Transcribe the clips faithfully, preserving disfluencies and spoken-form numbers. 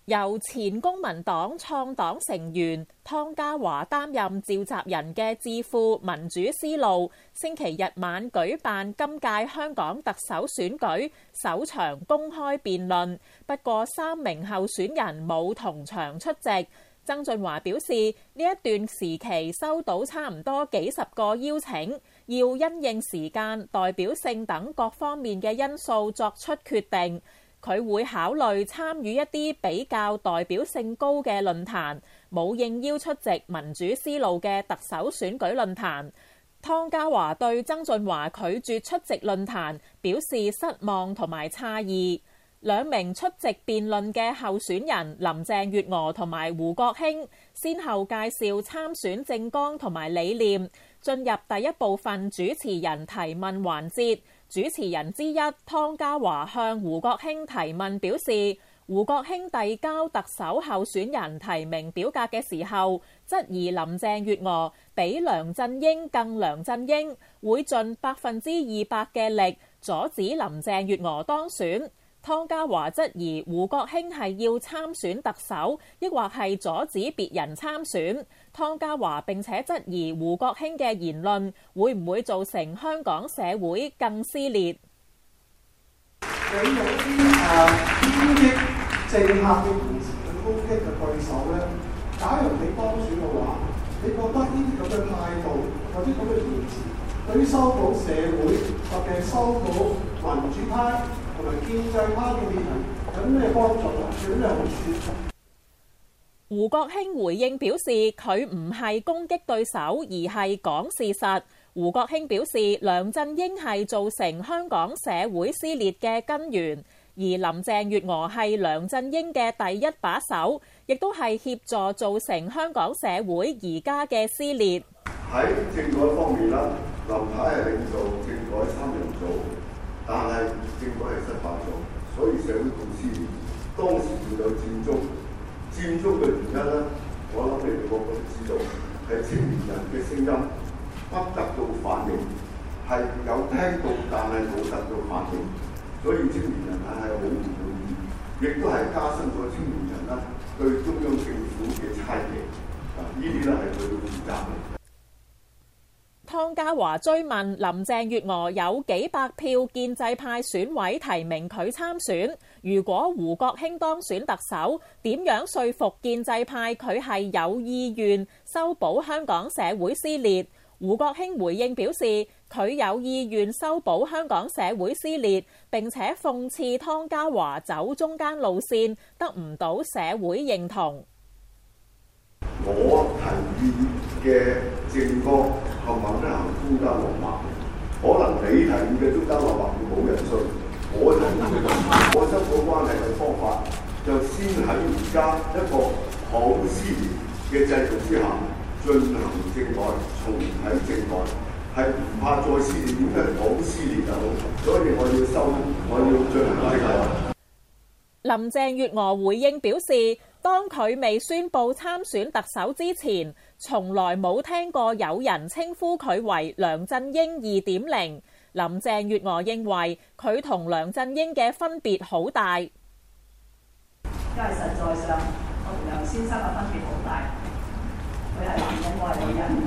由前公民黨創黨成員湯家驊擔任召集人嘅智庫民主思路，星期日晚舉辦今屆香港特首選舉首場公開辯論，不過三名候選人冇同場出席。曾俊華表示，呢一段時期收到差唔多幾十個邀請，要因應時間、代表性等各方面嘅因素作出決定。佢會考慮參與一啲比較代表性高嘅論壇，冇應邀出席民主思路嘅特首選舉論壇。湯家驊對曾俊華拒絕出席論壇表示失望同埋詫異。兩名出席辯論嘅候選人林鄭月娥同埋胡國興，先後介紹參選政綱同埋理念。進入第一部分主持人提問環節，主持人之一湯家驊向胡國興提問，表示胡國興遞交特首候選人提名表格嘅時候，質疑林鄭月娥比梁振英更梁振英，會盡百分之二百嘅力阻止林鄭月娥當選。湯家驊質疑胡國興係要參選特首，抑或係阻止別人參選。湯家驊並且質疑胡國興嘅言論會唔會造成香港社會更撕裂。 你用啲誒偏激政客嘅言辭去攻擊嘅對手咧，假如你當選嘅話，你覺得呢啲咁嘅態度或者咁嘅言辭，對於修補社會特別係修補民主派同埋建制派嘅議題有咩幫助啊？有咩好處？ 胡國興回應表示，佢唔係攻擊對手，而係講事實。胡國興表示，梁振英係造成香港社會撕裂嘅根源，而林鄭月娥係梁振英嘅第一把手，亦都係協助造成香港社會而家嘅撕裂。 喺政改方面啦，林太係領導政改三人組，但係政改係失敗咗，所以社會咁撕裂。當時仲有佔中，佔中嘅原因咧，我諗你哋個個都知道，係青年人嘅聲音不得到反應，係有聽到但係冇得到反應，所以青年人係好唔滿意，亦都係加深咗青年人啦對中央政府嘅猜疑。啊，呢啲咧係佢嘅負責嘅。 湯家驊追問林鄭月娥有幾百票建制派選委提名佢參選，如果胡國興當選特首，點樣說服建制派佢係有意願修補香港社會撕裂？胡國興回應表示，佢有意願修補香港社會撕裂，並且諷刺湯家驊走中間路線，得唔到社會認同。 我提議嘅政綱冚唪唥都行中間落墨，可能你提議嘅中間落墨冇人信，我提議嘅我修補關係嘅方法，就先喺而家一個好撕裂嘅制度之下進行政改，重啟政改，係唔怕再撕裂，點解好撕裂啊？所以我要修，我要進行政改。 林鄭月娥回應表示，當佢未宣布參選特首之前，從來冇聽過有人稱呼佢為梁振英二點零。林鄭月娥認為佢同梁振英嘅分別好大，因為實在上我同梁先生嘅分別好大，佢係男人，我係女人。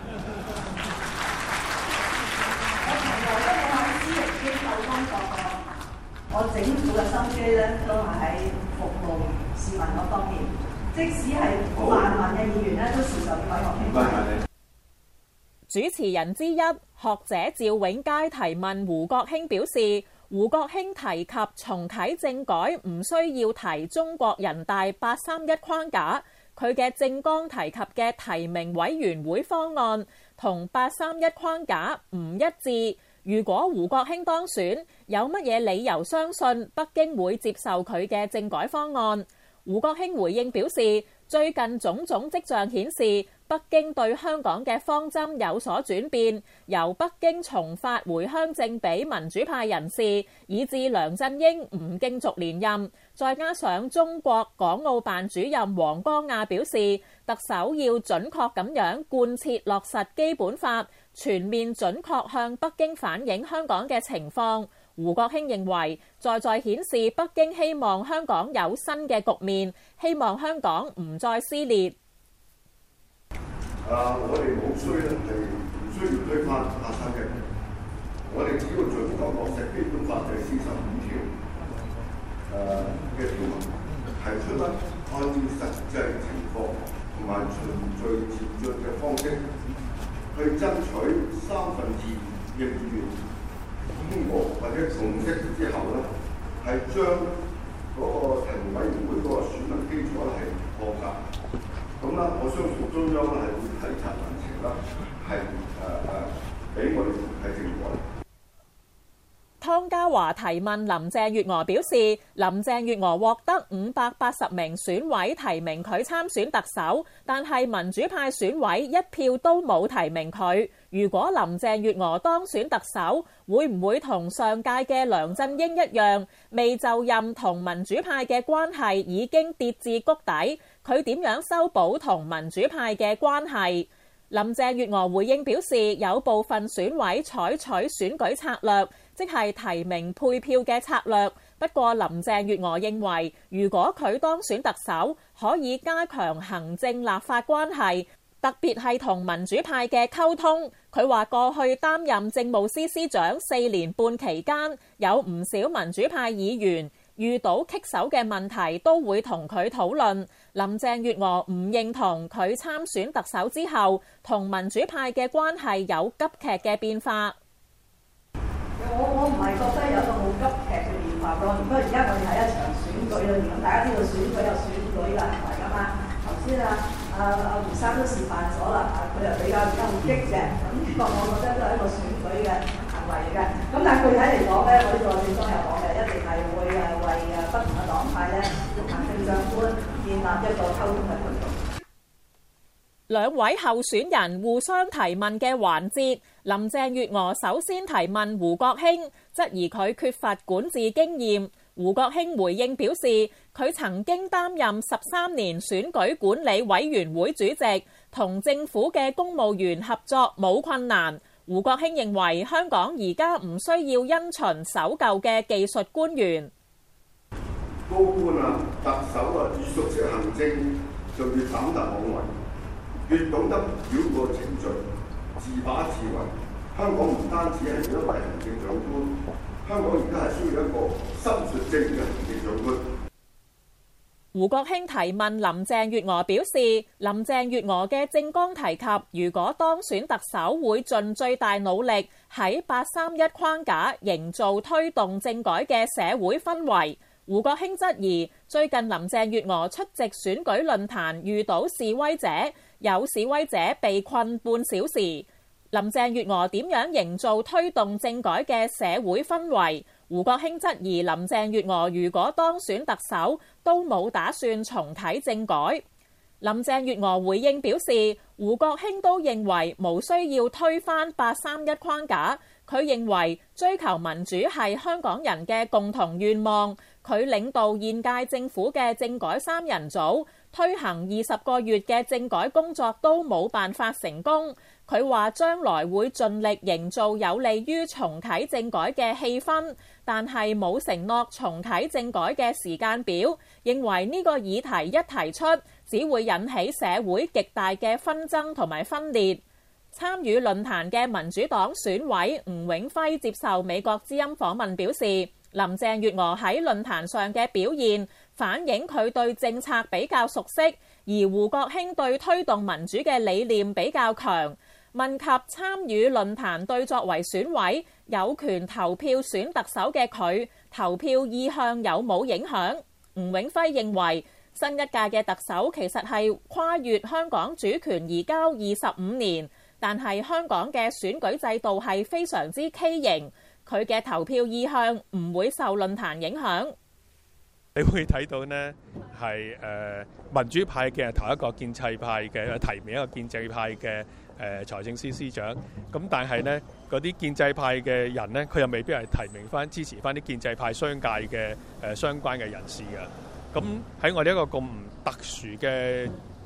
我從來都冇喺私營機構工作過，我整副嘅心機咧都係喺服務市民嗰方面。即使係泛民嘅議員咧，都時常委我傾偈。 主持人之一學者趙永佳提問胡國興表示，胡國興提及重啟政改唔需要提中國人大八三一框架，佢嘅政綱提及嘅提名委員會方案同八三一框架唔一致。如果胡國興當選，有乜嘢理由相信北京會接受佢嘅政改方案？胡國興回應表示，最近種種跡象顯示，北京對香港嘅方針有所轉變，由北京重發回鄉證俾民主派人士，以致梁振英唔競逐連任。再加上中國港澳辦主任王光亞表示，特首要準確咁樣貫徹落實基本法，全面準確向北京反映香港嘅情況。 胡國興認為，再再顯示北京希望香港有新嘅局面，希望香港唔再撕裂。 啊，我哋冇需咧係唔需要推翻八三一，我哋只要盡快落實基本法第四十五條誒嘅條文，提出咧按照實際情況同埋循序漸進嘅方式，去爭取三分之二嘅議員通過或者共識之後咧，係將嗰個提名委員會嗰個選民基礎咧係擴大。咁啦，我相信中央咧係會體察民情啦，係誒誒俾我哋係政改。 湯家驊提問林鄭月娥表示，林鄭月娥獲得五百八十名選委提名佢參選特首，但係民主派選委一票都冇提名佢。如果林鄭月娥當選特首，會唔會同上屆嘅梁振英一樣，未就任同民主派嘅關係已經跌至谷底？佢點樣修補同民主派嘅關係？林鄭月娥回應表示，有部分選委採取選舉策略，即係提名配票嘅策略。不過林鄭月娥認為，如果佢當選特首，可以加強行政立法關係，特別係同民主派嘅溝通。佢話過去擔任政務司司長四年半期間，有唔少民主派議員遇到棘手嘅問題都會同佢討論。林鄭月娥唔認同佢參選特首之後同民主派嘅關係有急劇嘅變化。 我我唔係覺得有個好急劇嘅變化咯。不過而家我哋係一場選舉裏面，咁大家知道選舉有選舉嘅行為㗎嘛。頭先啊啊啊胡生都示範咗啦，佢又比較而家好激嘅，咁呢個我覺得都係一個選舉嘅行為嚟嘅。咁但係具體嚟講咧，我呢個政綱有講嘅，一定係會誒為誒不同嘅黨派咧，行政長官建立一個溝通嘅渠道。 兩位候選人互相提問嘅環節，林鄭月娥首先提問胡國興，質疑佢缺乏管治經驗。胡國興回應表示，佢曾經擔任十三年選舉管理委員會主席，同政府嘅公務員合作冇困難。胡國興認為香港而家唔需要因循守舊嘅技術官員。 高官啊，特首啊，越熟悉行政就越膽大妄為，越懂得繞過程序，自把自為。香港唔單止係一位行政長官，香港而家係需要一個心術正嘅行政長官。 胡國興提問林鄭月娥表示，林鄭月娥嘅政綱提及，如果當選特首，會盡最大努力喺八三一框架營造推動政改嘅社會氛圍。胡國興質疑，最近林鄭月娥出席選舉論壇遇到示威者，有示威者被困半小時。林鄭月娥點樣營造推動政改嘅社會氛圍？胡國興質疑林鄭月娥如果當選特首，都冇打算重啟政改。林鄭月娥回應表示，胡國興都認為無需要推翻八三一框架。佢認為追求民主係香港人嘅共同願望。佢領導現屆政府嘅政改三人組，推行二十個月嘅政改工作都冇辦法成功。佢話將來會盡力營造有利於重啟政改嘅氣氛，但係冇承諾重啟政改嘅時間表。認為呢個議題一提出，只會引起社會極大嘅紛爭同埋分裂。參與論壇嘅民主黨選委吳永輝接受美國之音訪問表示，林鄭月娥喺論壇上嘅表現反映佢對政策比較熟悉，而胡國興對推動民主嘅理念比較強。問及參與論壇對作為選委有權投票選特首嘅佢投票意向有冇影響，吳永輝認為新一屆嘅特首其實係跨越香港主權移交二十五年，但係香港嘅選舉制度係非常之畸形，佢嘅投票意向唔會受論壇影響。 你會睇到呢係誒民主派嘅投一個建制派嘅提名一個建制派嘅誒財政司司長，咁但係呢嗰啲建制派嘅人呢，佢又未必係提名翻支持翻啲建制派商界嘅誒相關嘅人士嘅。咁喺我哋一個咁特殊嘅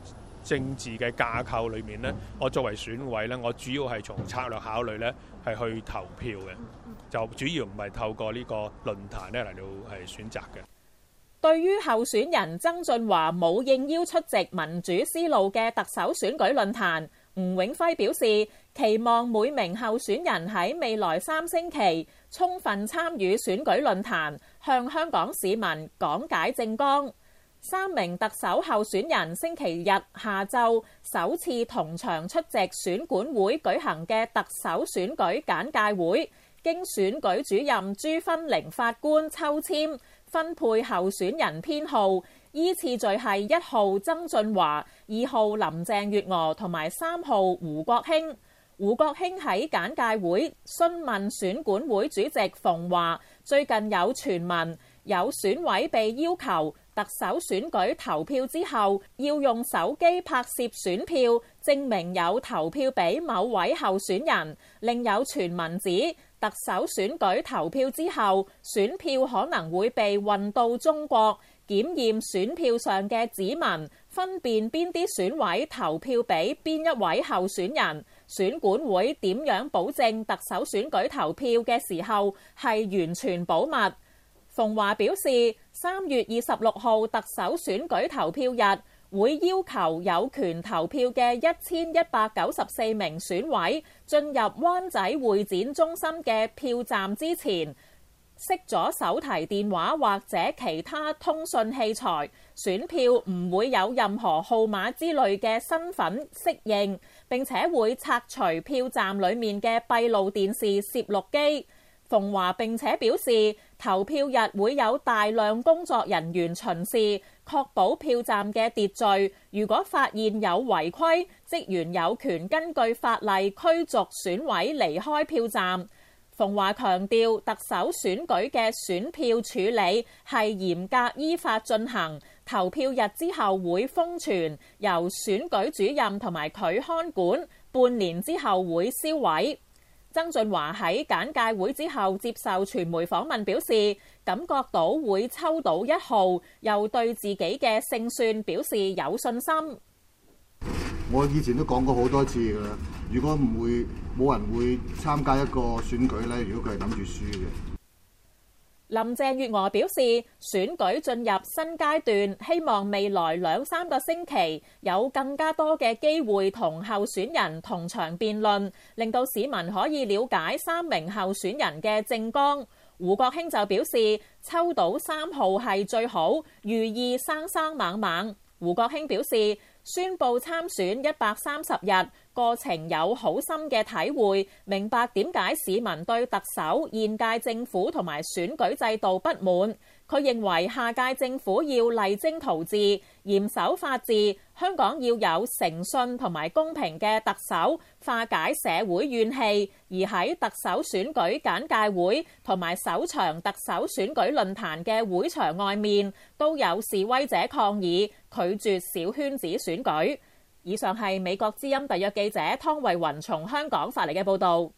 政治嘅架構裏面咧，我作為選委咧，我主要係從策略考慮咧係去投票嘅，就主要唔係透過呢個論壇咧嚟到係選擇嘅。 對於候選人曾俊華冇應邀出席民主思路嘅特首選舉論壇，吳永輝表示期望每名候選人喺未來三星期充分參與選舉論壇，向香港市民講解政綱。三名特首候選人星期日下晝首次同場出席選管會舉行嘅特首選舉簡介會，經選舉主任朱芬玲法官抽籤分配候選人編號，依次序係一號曾俊華、二號林鄭月娥同埋三號胡國興。胡國興喺簡介會詢問選管會主席馮華，最近有傳聞有選委被要求特首選舉投票之後要用手機拍攝選票，證明有投票俾某位候選人。另有傳聞指特首選舉投票之後，選票可能會被運到中國檢驗選票上嘅指紋，分辨邊啲選委投票俾邊一位候選人。選管會點樣保證特首選舉投票嘅時候係完全保密？馮華表示，三月二十六號特首選舉投票日會要求有權投票嘅一千一百九十四名選委進入灣仔會展中心嘅票站之前，熄咗手提電話或者其他通訊器材，選票唔會有任何號碼之類嘅身份適應，並且會拆除票站裡面嘅閉路電視攝錄機。馮華並且表示，投票日會有大量工作人員巡視，確保票站嘅秩序。如果發現有違規，職員有權根據法例驅逐選委離開票站。馮華強調，特首選舉嘅選票處理係嚴格依法進行，投票日之後會封存，由選舉主任同埋佢看管，半年之後會銷毀。曾俊華喺簡介會之後接受傳媒訪問表示，感覺到會抽到一號，又對自己嘅勝算表示有信心。 我以前都講過好多次㗎啦，如果唔會冇人會參加一個選舉咧，如果佢係諗住輸嘅。 林鄭月娥表示，選舉進入新階段，希望未來兩三個星期有更加多嘅機會同候選人同場辯論，令到市民可以了解三名候選人嘅政綱。胡國興就表示，抽到三號係最好，寓意生生猛猛。胡國興表示，宣布參選一百三十日，過程有好深嘅體會，明白點解市民對特首、現屆政府同埋選舉制度不滿。佢認為下屆政府要勵精圖治，嚴守法治，香港要有誠信同埋公平嘅特首，化解社會怨氣。而喺特首選舉簡介會同埋首場特首選舉論壇嘅會場外面，都有示威者抗議，拒絕小圈子選舉。以上係美國之音特約記者湯慧雲從香港發嚟嘅報導。